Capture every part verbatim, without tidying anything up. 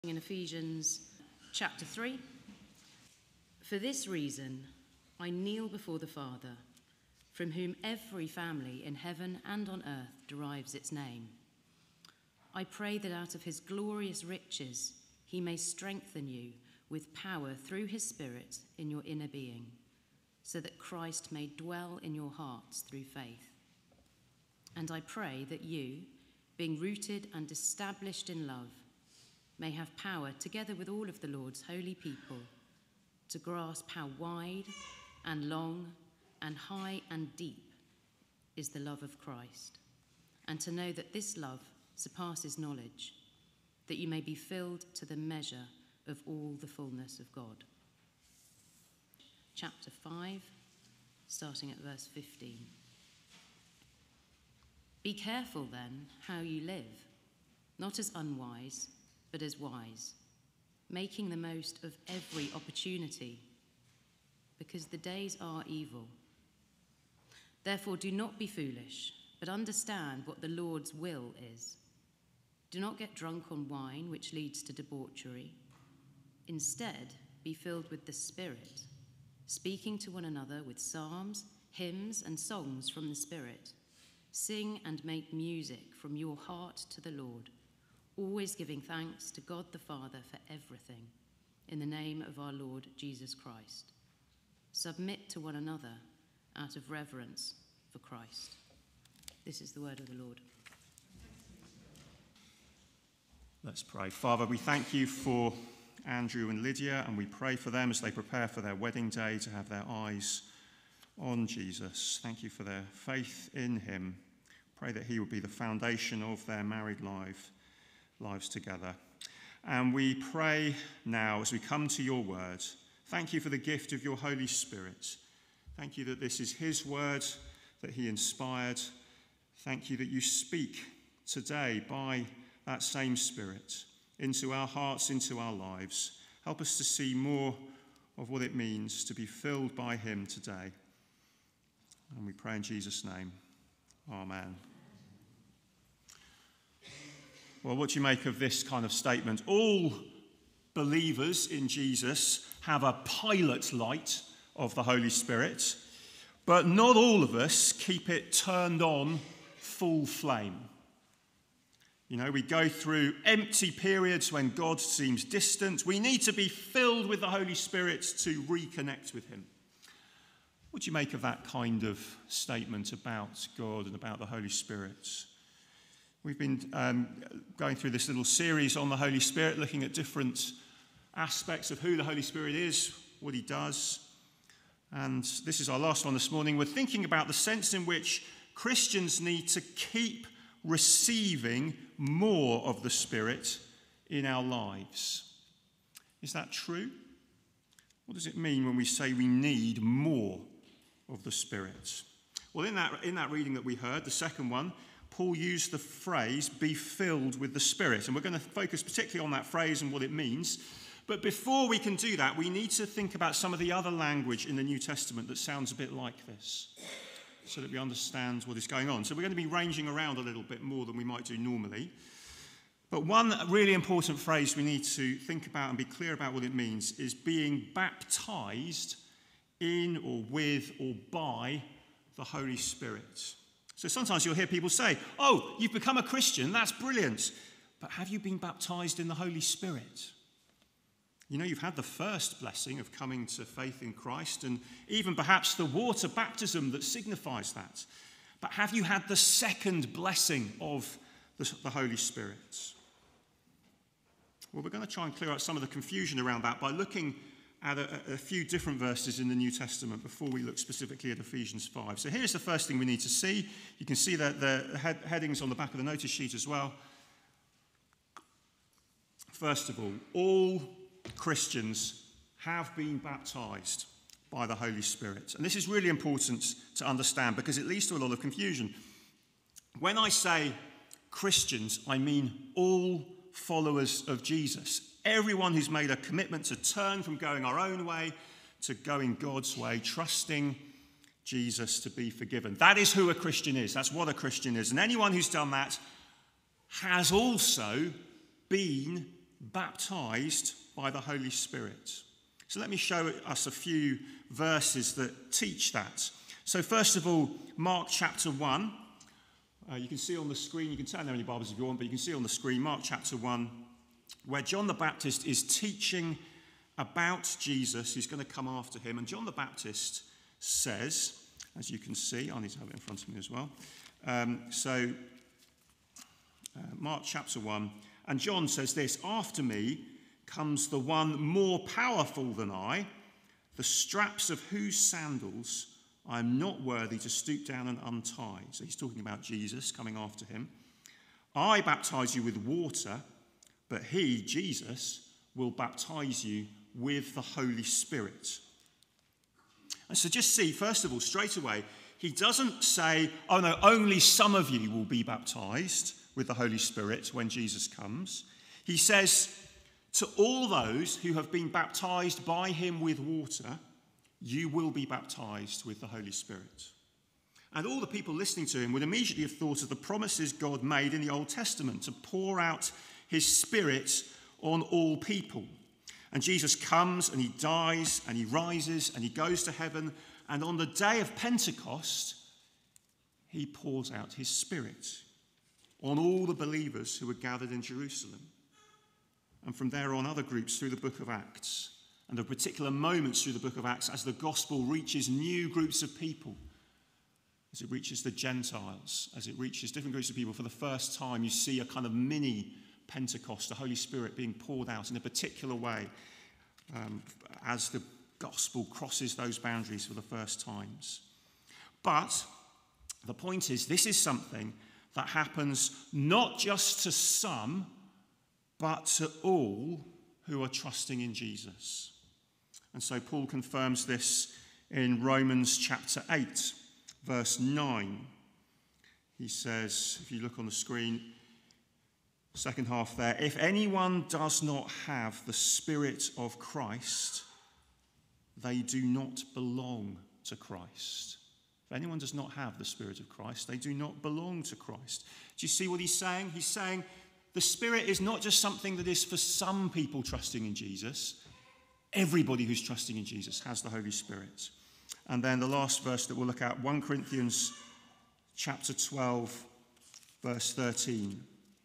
In Ephesians chapter three. For this reason, I kneel before the Father, from whom every family in heaven and on earth derives its name. I pray that out of his glorious riches he may strengthen you with power through his Spirit in your inner being, so that Christ may dwell in your hearts through faith. And I pray that you, being rooted and established in love, may have power, together with all of the Lord's holy people, to grasp how wide and long and high and deep is the love of Christ, and to know that this love surpasses knowledge, that you may be filled to the measure of all the fullness of God. Chapter five, starting at verse fifteen. Be careful then how you live, not as unwise, but as wise, making the most of every opportunity, because the days are evil. Therefore, do not be foolish, but understand what the Lord's will is. Do not get drunk on wine, which leads to debauchery. Instead, be filled with the Spirit, speaking to one another with psalms, hymns, and songs from the Spirit. Sing and make music from your heart to the Lord, always giving thanks to God the Father for everything, in the name of our Lord Jesus Christ. Submit to one another out of reverence for Christ. This is the word of the Lord. Let's pray. Father, we thank you for Andrew and Lydia, and we pray for them as they prepare for their wedding day to have their eyes on Jesus. Thank you for their faith in him. Pray that he will be the foundation of their married life. lives together. And we pray now as we come to your word, thank you for the gift of your Holy Spirit. Thank you that this is his word that he inspired. Thank you that you speak today by that same Spirit into our hearts, into our lives. Help us to see more of what it means to be filled by him today. And we pray in Jesus' name. Amen. Well, what do you make of this kind of statement? All believers in Jesus have a pilot light of the Holy Spirit, but not all of us keep it turned on full flame. You know, we go through empty periods when God seems distant. We need to be filled with the Holy Spirit to reconnect with him. What do you make of that kind of statement about God and about the Holy Spirit? We've been um, going through this little series on the Holy Spirit, looking at different aspects of who the Holy Spirit is, what he does. And this is our last one this morning. We're thinking about the sense in which Christians need to keep receiving more of the Spirit in our lives. Is that true? What does it mean when we say we need more of the Spirit? Well, in that, in that reading that we heard, the second one, Paul used the phrase, be filled with the Spirit. And we're going to focus particularly on that phrase and what it means. But before we can do that, we need to think about some of the other language in the New Testament that sounds a bit like this, so that we understand what is going on. So we're going to be ranging around a little bit more than we might do normally. But one really important phrase we need to think about and be clear about what it means is being baptized in or with or by the Holy Spirit. So sometimes you'll hear people say, oh, you've become a Christian, that's brilliant. But have you been baptized in the Holy Spirit? You know, you've had the first blessing of coming to faith in Christ and even perhaps the water baptism that signifies that. But have you had the second blessing of the, the Holy Spirit? Well, we're going to try and clear up some of the confusion around that by looking at a, a few different verses in the New Testament before we look specifically at Ephesians five. So here's the first thing we need to see. You can see that the head, headings on the back of the notice sheet as well. First of all, all Christians have been baptized by the Holy Spirit. And this is really important to understand because it leads to a lot of confusion. When I say Christians, I mean all followers of Jesus. Everyone who's made a commitment to turn from going our own way to going God's way, trusting Jesus to be forgiven. That is who a Christian is. That's what a Christian is. And anyone who's done that has also been baptized by the Holy Spirit. So let me show us a few verses that teach that. So first of all, Mark chapter one. Uh, you can see on the screen, you can turn there in your Bibles if you want, but you can see on the screen, Mark chapter one, where John the Baptist is teaching about Jesus, who's going to come after him. And John the Baptist says, as you can see, I need to have it in front of me as well. Um, so, uh, Mark chapter one, and John says this, "After me comes the one more powerful than I, the straps of whose sandals I am not worthy to stoop down and untie." So he's talking about Jesus coming after him. "I baptize you with water, but he, Jesus, will baptize you with the Holy Spirit." And so just see, first of all, straight away, he doesn't say, oh no, only some of you will be baptized with the Holy Spirit when Jesus comes. He says, to all those who have been baptized by him with water, you will be baptized with the Holy Spirit. And all the people listening to him would immediately have thought of the promises God made in the Old Testament to pour out his Spirit on all people. And Jesus comes and he dies and he rises and he goes to heaven. And on the day of Pentecost, he pours out his Spirit on all the believers who were gathered in Jerusalem. And from there on, other groups through the book of Acts. And there are particular moments through the book of Acts as the gospel reaches new groups of people. As it reaches the Gentiles, as it reaches different groups of people for the first time, you see a kind of mini Pentecost, the Holy Spirit being poured out in a particular way um, as the gospel crosses those boundaries for the first times. But the point is, this is something that happens not just to some, but to all who are trusting in Jesus. And so Paul confirms this in Romans chapter eight, verse nine. He says, if you look on the screen, second half there, "If anyone does not have the Spirit of Christ, they do not belong to Christ." If anyone does not have the Spirit of Christ, they do not belong to Christ. Do you see what he's saying? He's saying the Spirit is not just something that is for some people trusting in Jesus. Everybody who's trusting in Jesus has the Holy Spirit. And then the last verse that we'll look at, First Corinthians chapter twelve, verse thirteen.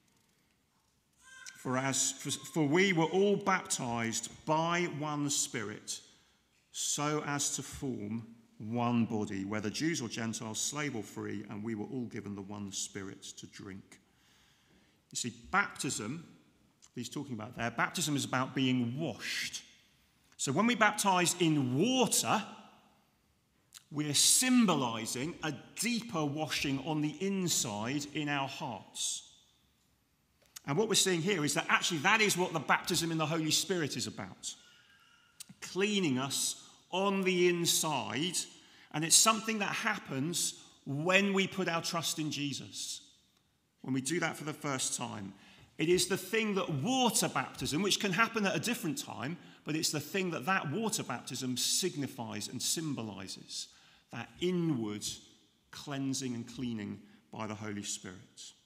For, as, for, for we were all baptized by one Spirit, so as to form one body, whether Jews or Gentiles, slave or free, and we were all given the one Spirit to drink. You see, baptism, he's talking about there, baptism is about being washed. So when we baptize in water, we're symbolizing a deeper washing on the inside in our hearts. And what we're seeing here is that actually that is what the baptism in the Holy Spirit is about. Cleaning us on the inside. And it's something that happens when we put our trust in Jesus. When we do that for the first time. It is the thing that water baptism, which can happen at a different time, but it's the thing that that water baptism signifies and symbolizes. That inward cleansing and cleaning by the Holy Spirit.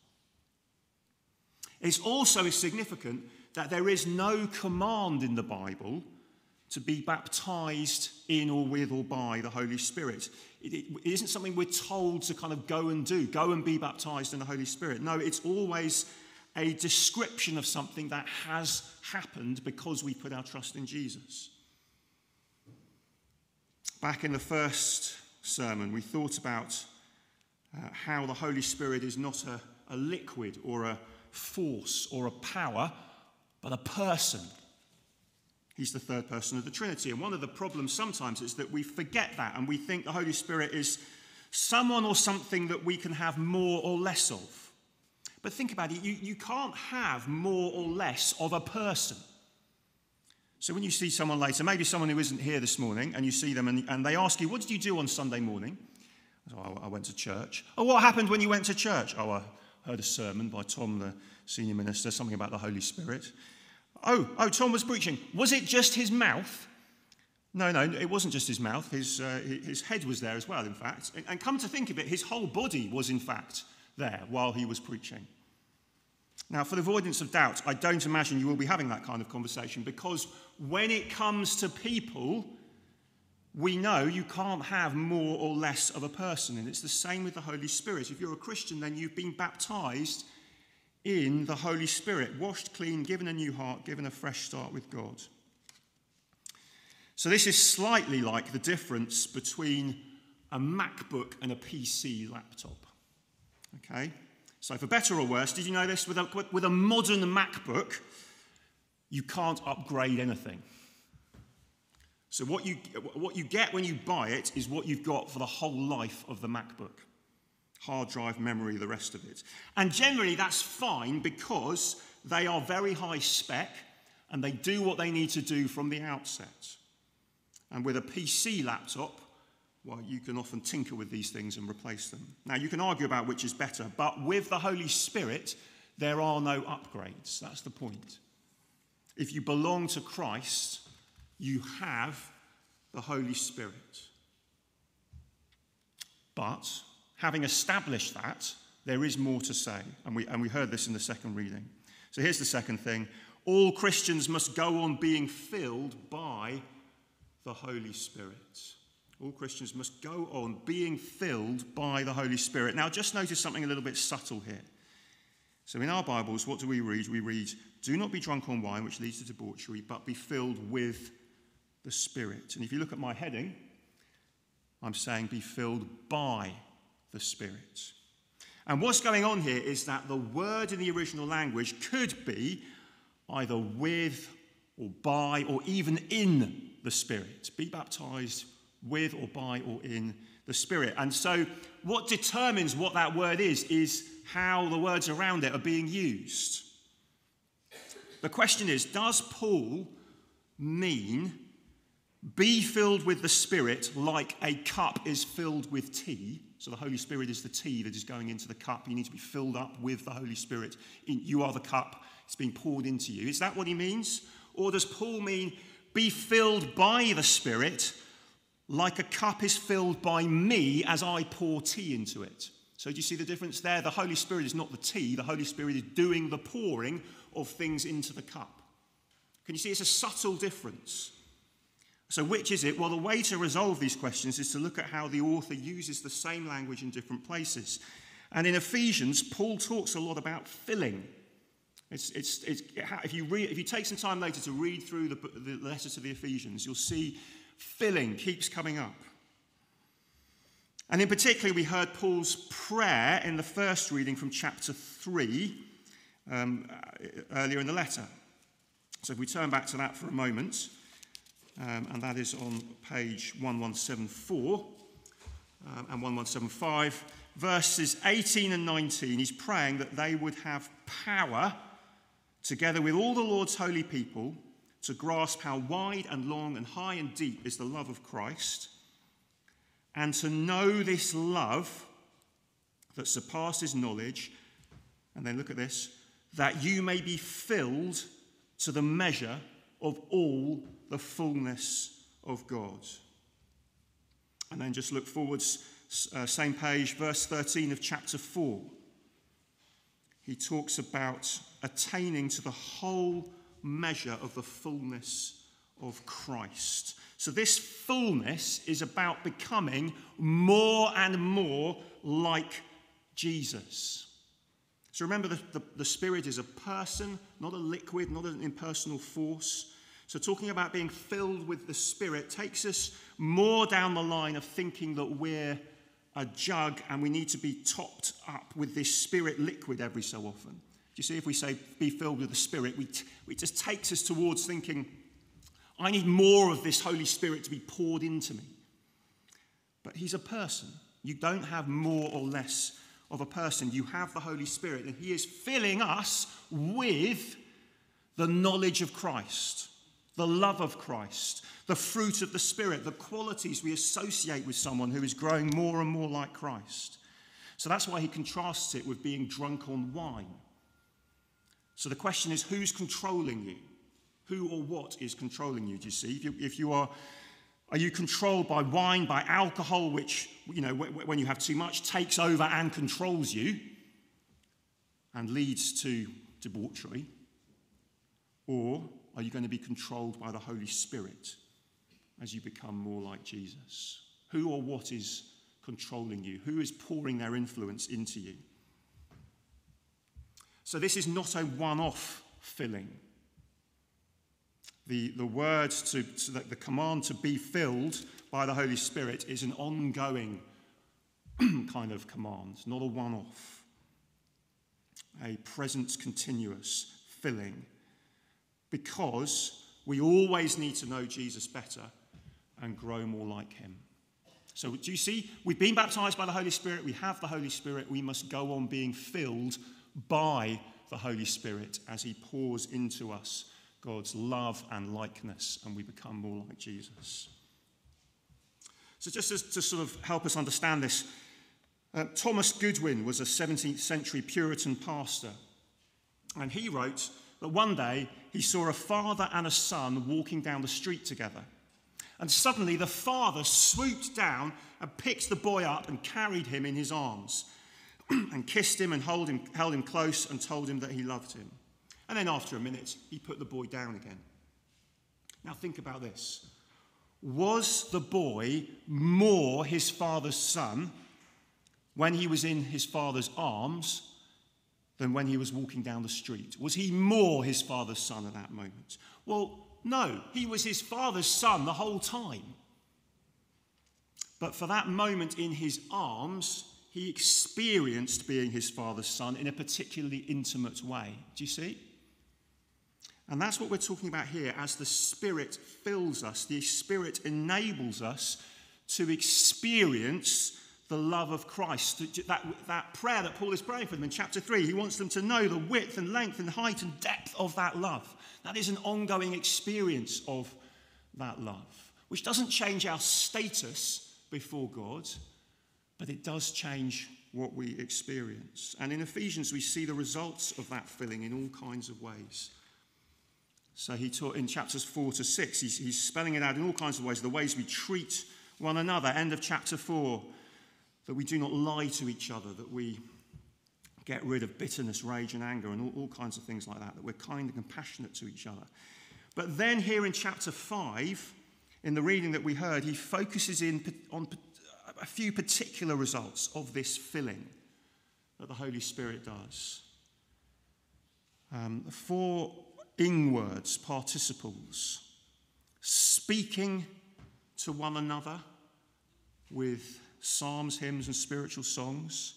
It's also significant that there is no command in the Bible to be baptized in or with or by the Holy Spirit. It, it, it isn't something we're told to kind of go and do, go and be baptized in the Holy Spirit. No, it's always a description of something that has happened because we put our trust in Jesus. Back in the first sermon, we thought about uh, how the Holy Spirit is not a, a liquid or a force or a power, but a person. He's the third person of the Trinity. And one of the problems sometimes is that we forget that and we think the Holy Spirit is someone or something that we can have more or less of. But think about it, you, you can't have more or less of a person. So when you see someone later, maybe someone who isn't here this morning, and you see them and, and they ask you, what did you do on Sunday morning? Oh, I went to church. Oh, what happened when you went to church? Oh, I heard a sermon by Tom, the senior minister, something about the Holy Spirit. Oh, oh, Tom was preaching. Was it just his mouth? No, no, it wasn't just his mouth. His, uh, his head was there as well, in fact. And come to think of it, his whole body was, in fact, there while he was preaching. Now, for the avoidance of doubt, I don't imagine you will be having that kind of conversation, because when it comes to people, we know you can't have more or less of a person. And it's the same with the Holy Spirit. If you're a Christian, then you've been baptized in the Holy Spirit, washed clean, given a new heart, given a fresh start with God. So this is slightly like the difference between a MacBook and a P C laptop. Okay? So for better or worse, did you know this? With a, with a modern MacBook, you can't upgrade anything. So what you, what you get when you buy it is what you've got for the whole life of the MacBook. Hard drive, memory, the rest of it. And generally that's fine because they are very high spec and they do what they need to do from the outset. And with a P C laptop, well, you can often tinker with these things and replace them. Now, you can argue about which is better, but with the Holy Spirit, there are no upgrades. That's the point. If you belong to Christ, you have the Holy Spirit. But, having established that, there is more to say. And we, and we heard this in the second reading. So here's the second thing. All Christians must go on being filled by the Holy Spirit. All Christians must go on being filled by the Holy Spirit. Now, just notice something a little bit subtle here. So in our Bibles, what do we read? We read, do not be drunk on wine, which leads to debauchery, but be filled with the Spirit. And if you look at my heading, I'm saying be filled by the Spirit. And what's going on here is that the word in the original language could be either with or by or even in the Spirit. Be baptized with or by or in the Spirit. And so what determines what that word is, is how the words around it are being used. The question is, does Paul mean be filled with the Spirit like a cup is filled with tea? So the Holy Spirit is the tea that is going into the cup. You need to be filled up with the Holy Spirit. You are the cup. It's being poured into you. Is that what he means? Or does Paul mean be filled by the Spirit like a cup is filled by me as I pour tea into it? So do you see the difference there? The Holy Spirit is not the tea. The Holy Spirit is doing the pouring of things into the cup. Can you see it's a subtle difference? So which is it? Well, the way to resolve these questions is to look at how the author uses the same language in different places. And in Ephesians, Paul talks a lot about filling. It's, it's, it's, if, you read, if you take some time later to read through the, the letter to the Ephesians, you'll see filling keeps coming up. And in particular, we heard Paul's prayer in the first reading from chapter three um, earlier in the letter. So if we turn back to that for a moment, um, and that is on page eleven seventy-four um, and eleven seventy-five, verses eighteen and nineteen, he's praying that they would have power, together with all the Lord's holy people, to grasp how wide and long and high and deep is the love of Christ, and to know this love that surpasses knowledge, and then look at this, that you may be filled to the measure of all the fullness of God. And then just look forwards, uh, same page, verse thirteen of chapter four. He talks about attaining to the whole measure of the fullness of Christ. So this fullness is about becoming more and more like Jesus. So remember, the, the, the Spirit is a person, not a liquid, not an impersonal force. So talking about being filled with the Spirit takes us more down the line of thinking that we're a jug and we need to be topped up with this Spirit liquid every so often. Do you see, if we say be filled with the Spirit, we t- it just takes us towards thinking, I need more of this Holy Spirit to be poured into me. But he's a person. You don't have more or less of a person. You have the Holy Spirit, and he is filling us with the knowledge of Christ, the love of Christ, the fruit of the Spirit, the qualities we associate with someone who is growing more and more like Christ. So that's why he contrasts it with being drunk on wine. So the question is, who's controlling you? Who or what is controlling you, do you see? If you, if you are, are you controlled by wine, by alcohol, which, you know, when you have too much, takes over and controls you and leads to debauchery? Or are you going to be controlled by the Holy Spirit as you become more like Jesus? Who or what is controlling you? Who is pouring their influence into you? So this is not a one-off filling. The, the word, to, to the, the command to be filled by the Holy Spirit is an ongoing kind of command, not a one-off. A present, continuous filling. Because we always need to know Jesus better and grow more like him. So do you see? We've been baptized by the Holy Spirit. We have the Holy Spirit. We must go on being filled by the Holy Spirit as he pours into us God's love and likeness, and we become more like Jesus. So just as, to sort of help us understand this, uh, Thomas Goodwin was a seventeenth century Puritan pastor, and he wrote that one day he saw a father and a son walking down the street together. And suddenly the father swooped down and picked the boy up and carried him in his arms and kissed him and hold him, held him close and told him that he loved him. And then after a minute, he put the boy down again. Now think about this. Was the boy more his father's son when he was in his father's arms than when he was walking down the street? Was he more his father's son at that moment? Well, no, he was his father's son the whole time. But for that moment in his arms, he experienced being his father's son in a particularly intimate way. Do you see? And that's what we're talking about here. As the Spirit fills us, the Spirit enables us to experience the love of Christ. That, that prayer that Paul is praying for them in chapter three, he wants them to know the width and length and height and depth of that love. That is an ongoing experience of that love, which doesn't change our status before God, but it does change what we experience. And in Ephesians, we see the results of that filling in all kinds of ways. So he taught in chapters four to six, he's, he's spelling it out in all kinds of ways, the ways we treat one another. End of chapter four, that we do not lie to each other, that we get rid of bitterness, rage and anger and all, all kinds of things like that, that we're kind and compassionate to each other. But then here in chapter five, in the reading that we heard, he focuses in on a few particular results of this filling that the Holy Spirit does. Um, four ing words, participles, speaking to one another with psalms, hymns and spiritual songs,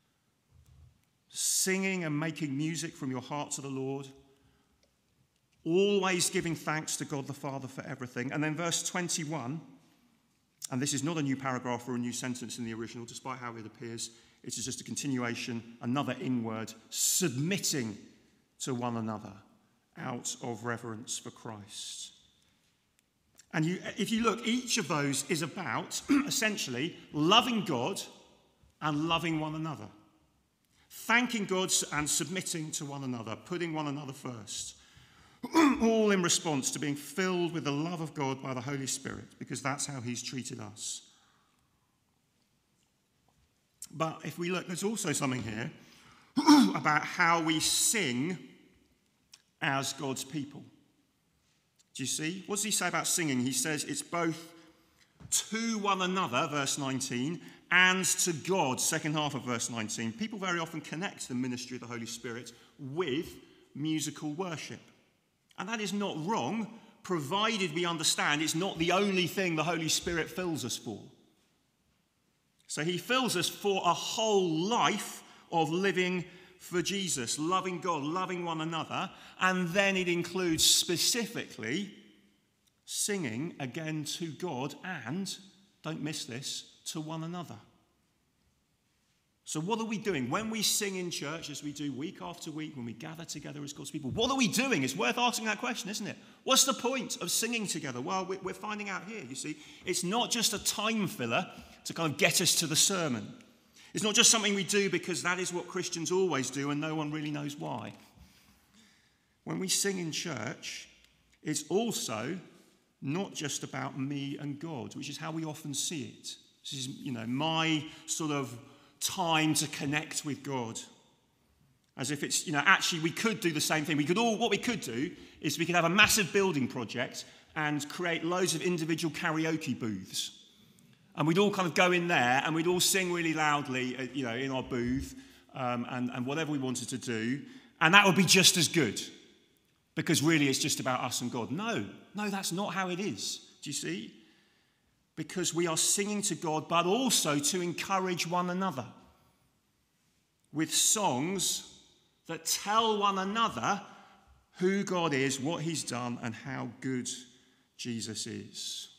singing and making music from your heart to the Lord, always giving thanks to God the Father for everything. And then verse twenty-one, and this is not a new paragraph or a new sentence in the original, despite how it appears, it is just a continuation, another ing word, submitting to one another out of reverence for Christ. And you, if you look, each of those is about, essentially, loving God and loving one another. Thanking God and submitting to one another, putting one another first. All in response to being filled with the love of God by the Holy Spirit, because that's how he's treated us. But if we look, there's also something here about how we sing as God's people. Do you see? What does he say about singing? He says it's both to one another, verse nineteen, and to God, second half of verse nineteen. People very often connect the ministry of the Holy Spirit with musical worship. And that is not wrong, provided we understand it's not the only thing the Holy Spirit fills us for. So he fills us for a whole life of living for Jesus, loving God, loving one another, and then it includes specifically singing again to God and, don't miss this, to one another. So what are we doing? When we sing in church, as we do week after week, when we gather together as God's people, what are we doing? It's worth asking that question, isn't it? What's the point of singing together? Well, we're finding out here, you see. It's not just a time filler to kind of get us to the sermon. It's not just something we do because that is what Christians always do and no one really knows why. When we sing in church, it's also not just about me and God, which is how we often see it. This is, you know, my sort of time to connect with God. As if it's, you know, actually we could do the same thing. We could all, what we could do is we could have a massive building project and create loads of individual karaoke booths. And we'd all kind of go in there and we'd all sing really loudly, uh, you know, in our booth um, and, and whatever we wanted to do. And that would be just as good. Because really it's just about us and God. No, no, that's not how it is. Do you see? Because we are singing to God, but also to encourage one another with songs that tell one another who God is, what he's done, and how good Jesus is.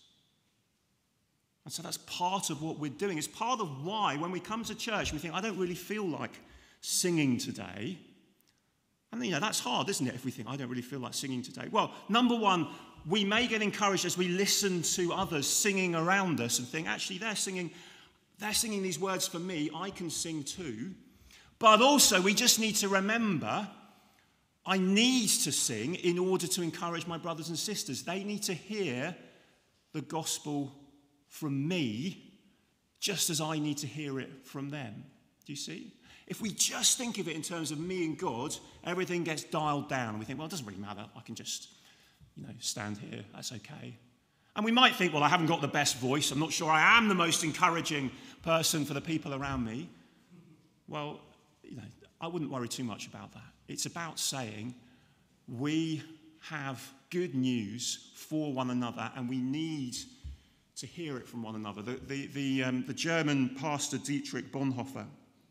And so that's part of what we're doing. It's part of why when we come to church, we think, I don't really feel like singing today. And, you know, that's hard, isn't it, if we think, I don't really feel like singing today. Well, number one, we may get encouraged as we listen to others singing around us and think, actually, they're singing, they're singing these words for me. I can sing too. But also, we just need to remember, I need to sing in order to encourage my brothers and sisters. They need to hear the gospel from me, just as I need to hear it from them. Do you see? If we just think of it in terms of me and God, everything gets dialed down. We think, well, it doesn't really matter. I can just, you know, stand here. That's okay. And we might think, well, I haven't got the best voice. I'm not sure I am the most encouraging person for the people around me. Well, you know, I wouldn't worry too much about that. It's about saying we have good news for one another and we need to hear it from one another. The, the, the, um, the German pastor Dietrich Bonhoeffer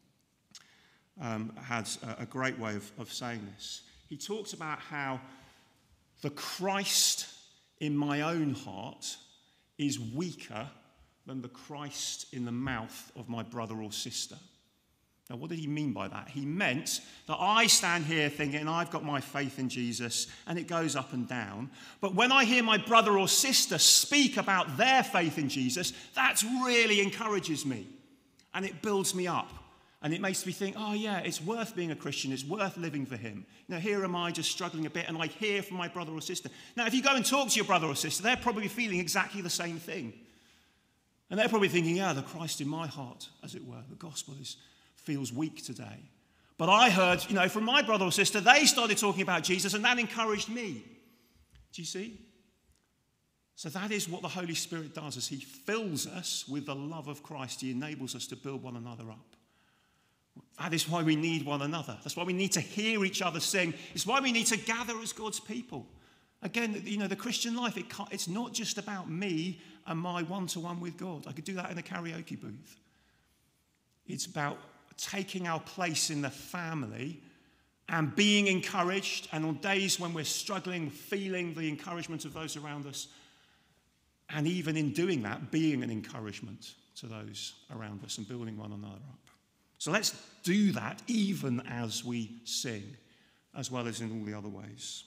um, had a, a great way of, of saying this. He talks about how the Christ in my own heart is weaker than the Christ in the mouth of my brother or sister. Now, what did he mean by that? He meant that I stand here thinking I've got my faith in Jesus and it goes up and down. But when I hear my brother or sister speak about their faith in Jesus, that really encourages me and it builds me up. And it makes me think, oh yeah, it's worth being a Christian. It's worth living for him. Now, here am I just struggling a bit and I hear from my brother or sister. Now, if you go and talk to your brother or sister, they're probably feeling exactly the same thing. And they're probably thinking, yeah, the Christ in my heart, as it were, the gospel is... feels weak today. But I heard, you know, from my brother or sister, they started talking about Jesus and that encouraged me. Do you see? So that is what the Holy Spirit does as he fills us with the love of Christ. He enables us to build one another up. That is why we need one another. That's why we need to hear each other sing. It's why we need to gather as God's people. Again, you know, the Christian life, it can't, it's not just about me and my one-to-one with God. I could do that in a karaoke booth. It's about taking our place in the family and being encouraged, and on days when we're struggling, feeling the encouragement of those around us, and even in doing that, being an encouragement to those around us and building one another up. So let's do that even as we sing, as well as in all the other ways,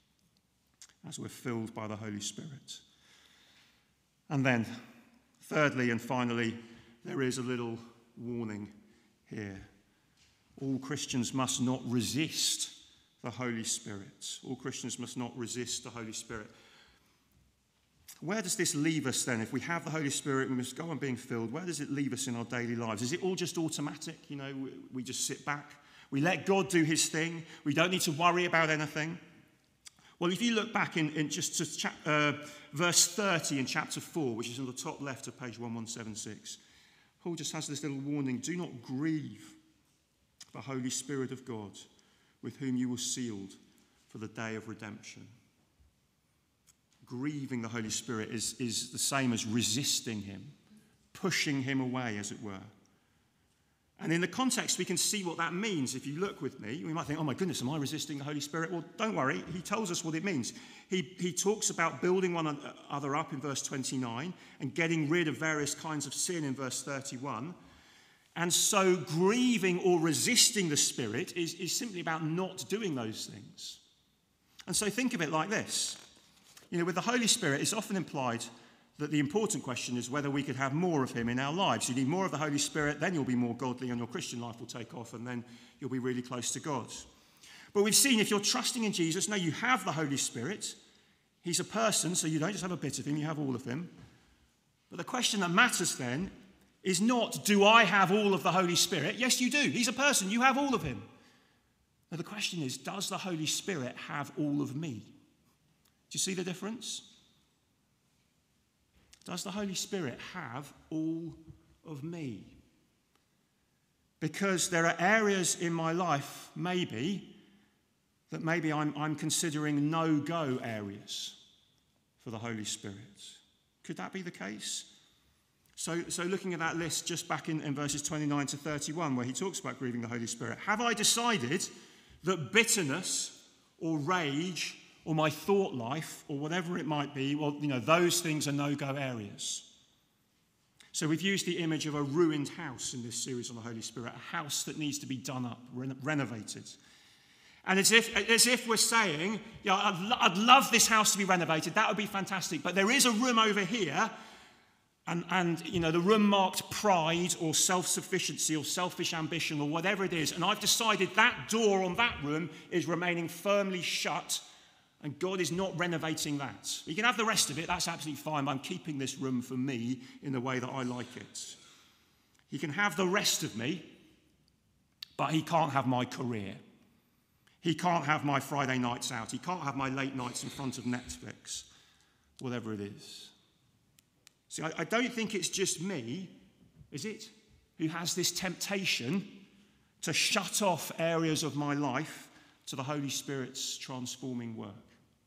as we're filled by the Holy Spirit. And then, thirdly and finally, there is a little warning here. All Christians must not resist the Holy Spirit. All Christians must not resist the Holy Spirit. Where does this leave us then? If we have the Holy Spirit, we must go on being filled. Where does it leave us in our daily lives? Is it all just automatic? You know, we, we just sit back. We let God do his thing. We don't need to worry about anything. Well, if you look back in, in just to chap, uh, verse thirty in chapter four, which is on the top left of page eleven seventy-six, Paul just has this little warning. Do not grieve the Holy Spirit of God, with whom you were sealed for the day of redemption. Grieving the Holy Spirit is, is the same as resisting him, pushing him away, as it were. And in the context, we can see what that means. If you look with me, we might think, oh my goodness, am I resisting the Holy Spirit? Well, don't worry. He tells us what it means. He, he talks about building one another up in verse twenty-nine and getting rid of various kinds of sin in verse thirty-one. And so grieving or resisting the Spirit is, is simply about not doing those things. And so think of it like this. You know, with the Holy Spirit, it's often implied that the important question is whether we could have more of him in our lives. You need more of the Holy Spirit, then you'll be more godly and your Christian life will take off and then you'll be really close to God. But we've seen if you're trusting in Jesus, no, you have the Holy Spirit. He's a person, so you don't just have a bit of him, you have all of him. But the question that matters then is not, do I have all of the Holy Spirit? Yes, you do. He's a person, you have all of him. Now, the question is, does the Holy Spirit have all of me? Do you see the difference? Does the Holy Spirit have all of me? Because there are areas in my life, maybe, that maybe I'm, I'm considering no-go areas for the Holy Spirit. Could that be the case? So, so looking at that list just back in, in verses twenty-nine to thirty-one, where he talks about grieving the Holy Spirit, have I decided that bitterness or rage or my thought life or whatever it might be, well, you know, those things are no-go areas? So we've used the image of a ruined house in this series on the Holy Spirit, a house that needs to be done up, re- renovated. And as if, as if we're saying, yeah, I'd, lo- I'd love this house to be renovated, that would be fantastic, but there is a room over here, and, and you know, the room marked pride or self-sufficiency or selfish ambition or whatever it is, and I've decided that door on that room is remaining firmly shut, and God is not renovating that. You can have the rest of it, that's absolutely fine, but I'm keeping this room for me in the way that I like it. He can have the rest of me, but he can't have my career. He can't have my Friday nights out. He can't have my late nights in front of Netflix, whatever it is. See, I, I don't think it's just me, is it, who has this temptation to shut off areas of my life to the Holy Spirit's transforming work.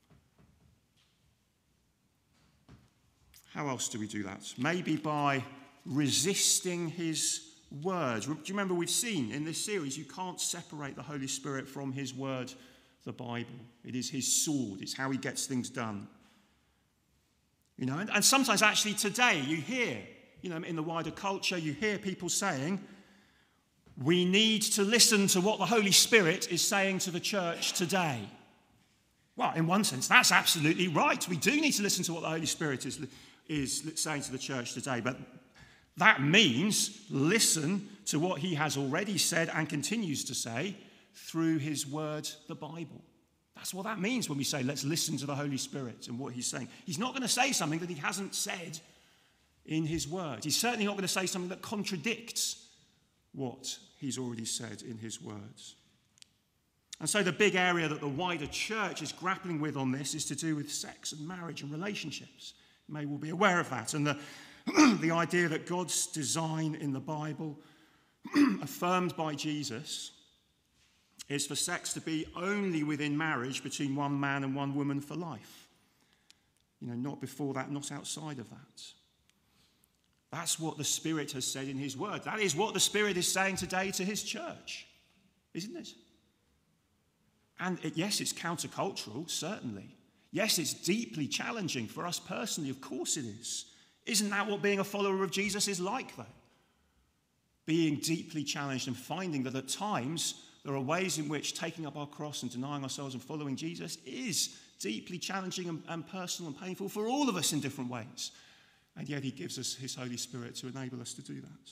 How else do we do that? Maybe by resisting his word. Do you remember we've seen in this series, you can't separate the Holy Spirit from his word, the Bible. It is his sword. It's how he gets things done. You know, and, and sometimes actually today you hear, you know, in the wider culture, you hear people saying, we need to listen to what the Holy Spirit is saying to the church today. Well, in one sense, that's absolutely right. We do need to listen to what the Holy Spirit is, is saying to the church today. But that means listen to what he has already said and continues to say through his word, the Bible. That's what that means when we say, let's listen to the Holy Spirit and what he's saying. He's not going to say something that he hasn't said in his word. He's certainly not going to say something that contradicts what he's already said in his words. And so the big area that the wider church is grappling with on this is to do with sex and marriage and relationships. You may well be aware of that. And the, the idea that God's design in the Bible, affirmed by Jesus, is for sex to be only within marriage between one man and one woman for life. You know, not before that, not outside of that. That's what the Spirit has said in his word. That is what the Spirit is saying today to his church, isn't it? And it, yes, it's countercultural, certainly. Yes, it's deeply challenging for us personally. Of course it is. Isn't that what being a follower of Jesus is like, though? Being deeply challenged and finding that at times there are ways in which taking up our cross and denying ourselves and following Jesus is deeply challenging and, and personal and painful for all of us in different ways. And yet he gives us his Holy Spirit to enable us to do that.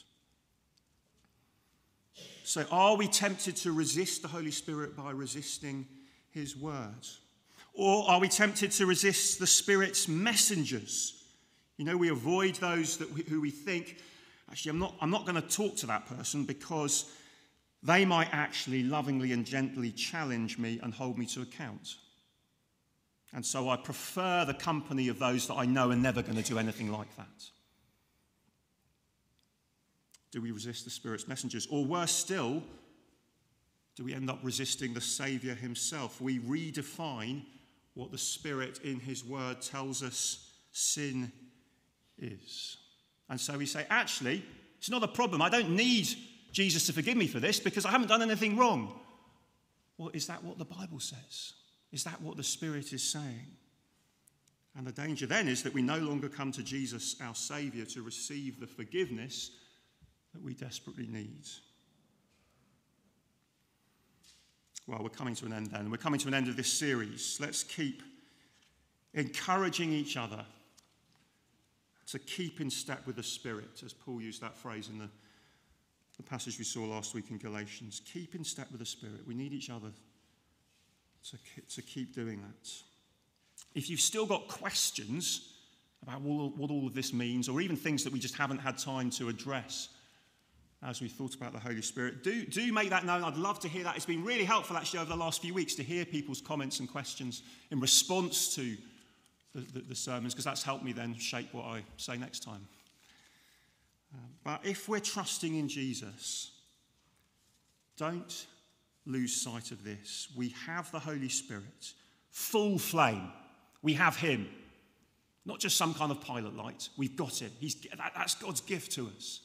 So are we tempted to resist the Holy Spirit by resisting his word? Or are we tempted to resist the Spirit's messengers? You know, we avoid those that we, who we think, actually, I'm not, I'm not going to talk to that person because they might actually lovingly and gently challenge me and hold me to account. And so I prefer the company of those that I know are never going to do anything like that. Do we resist the Spirit's messengers? Or worse still, do we end up resisting the Saviour himself? We redefine what the Spirit in his word tells us sin is. And so we say, actually, it's not a problem. I don't need Jesus to forgive me for this because I haven't done anything wrong. Well, is that what the Bible says? Is that what the Spirit is saying? And the danger then is that we no longer come to Jesus, our Saviour, to receive the forgiveness that we desperately need. Well, we're coming to an end then. We're coming to an end of this series. Let's keep encouraging each other to keep in step with the Spirit, as Paul used that phrase in the, the passage we saw last week in Galatians. Keep in step with the Spirit. We need each other to, to keep doing that. If you've still got questions about what all of this means, or even things that we just haven't had time to address as we thought about the Holy Spirit. Do, do make that known. I'd love to hear that. It's been really helpful, actually, over the last few weeks to hear people's comments and questions in response to the, the, the sermons, because that's helped me then shape what I say next time. Uh, but if we're trusting in Jesus, don't lose sight of this. We have the Holy Spirit, full flame. We have him, not just some kind of pilot light. We've got him. He's, that, that's God's gift to us.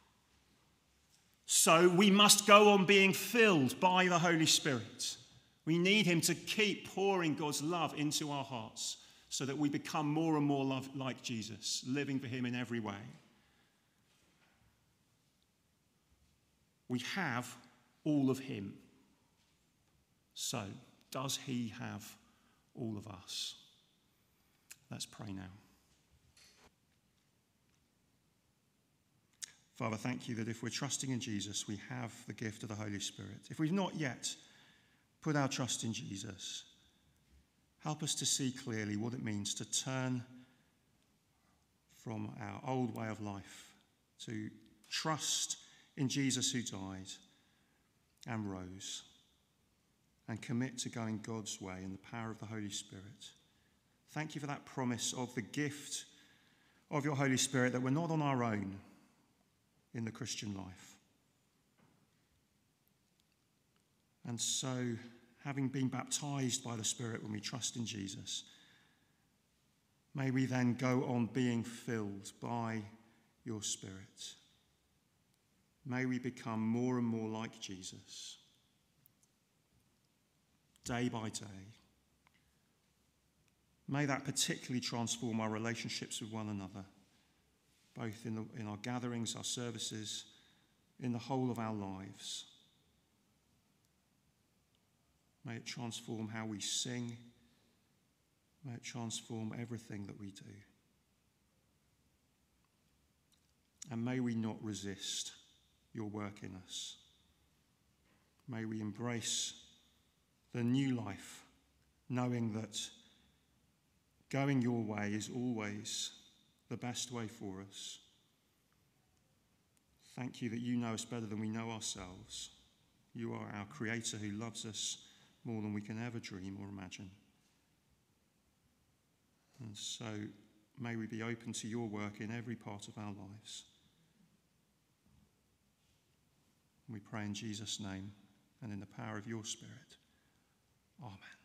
So we must go on being filled by the Holy Spirit. We need him to keep pouring God's love into our hearts so that we become more and more love, like Jesus, living for him in every way. We have all of him. So, does he have all of us? Let's pray now. Father, thank you that if we're trusting in Jesus, we have the gift of the Holy Spirit. If we've not yet put our trust in Jesus, help us to see clearly what it means to turn from our old way of life, to trust in Jesus who died and rose, and commit to going God's way in the power of the Holy Spirit. Thank you for that promise of the gift of your Holy Spirit, that we're not on our own in the Christian life. And so, having been baptized by the Spirit when we trust in Jesus, may we then go on being filled by your Spirit. May we become more and more like Jesus, day by day. May that particularly transform our relationships with one another, both in, the, in our gatherings, our services, in the whole of our lives. May it transform how we sing. May it transform everything that we do. And may we not resist your work in us. May we embrace the new life, knowing that going your way is always the best way for us. Thank you that you know us better than we know ourselves. You are our Creator who loves us more than we can ever dream or imagine. And so may we be open to your work in every part of our lives. We pray in Jesus' name and in the power of your Spirit. Amen.